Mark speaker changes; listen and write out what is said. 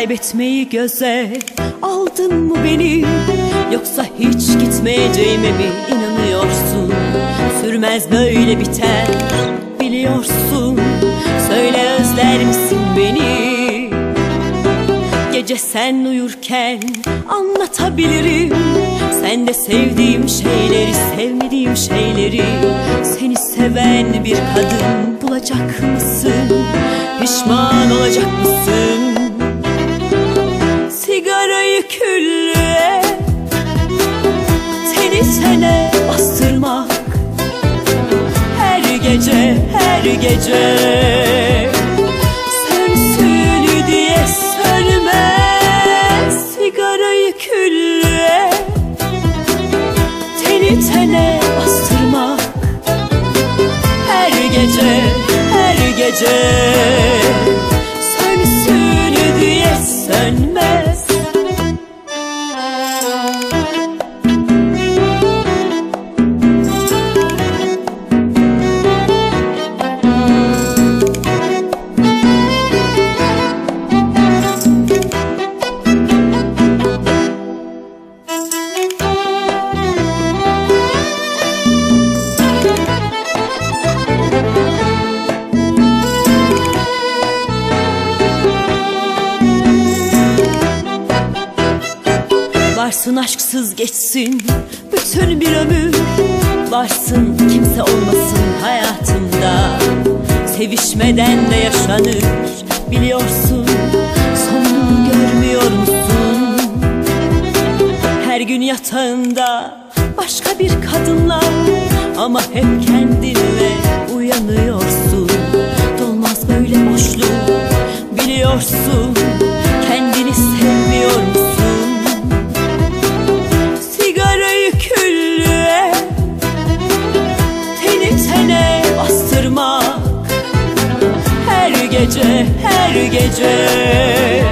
Speaker 1: Kaybetmeyi göze aldın mı beni? Yoksa hiç gitmeyeceğime mi inanıyorsun? Sürmez böyle biter biliyorsun. Söyle özler misin beni? Gece sen uyurken anlatabilirim. Sen de sevdiğim şeyleri, sevmediğim şeyleri. Seni seven bir kadın bulacak mısın? Pişman olacak mısın? Sigarayı küllüğe, teni tene bastırmak. Her gece, her gece sönsün diye sönmez. Sigarayı küllüğe, teni tene bastırmak. Her gece, her gece sönsün diye sönmez. Varsın aşksız geçsin bütün bir ömür. Varsın kimse olmasın hayatımda. Sevişmeden de yaşanır biliyorsun. Sonunu görmüyor musun? Her gün yatağında başka bir kadınla, ama hep kendinle uyanıyorsun. Dolmaz böyle boşluk biliyorsun. Kendini sevmiyor musun? Sigarayı küllüğe, teni tene bastırmak. Her gece, her gece